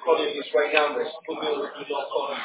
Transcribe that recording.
calling this right now, but put me on the do not call.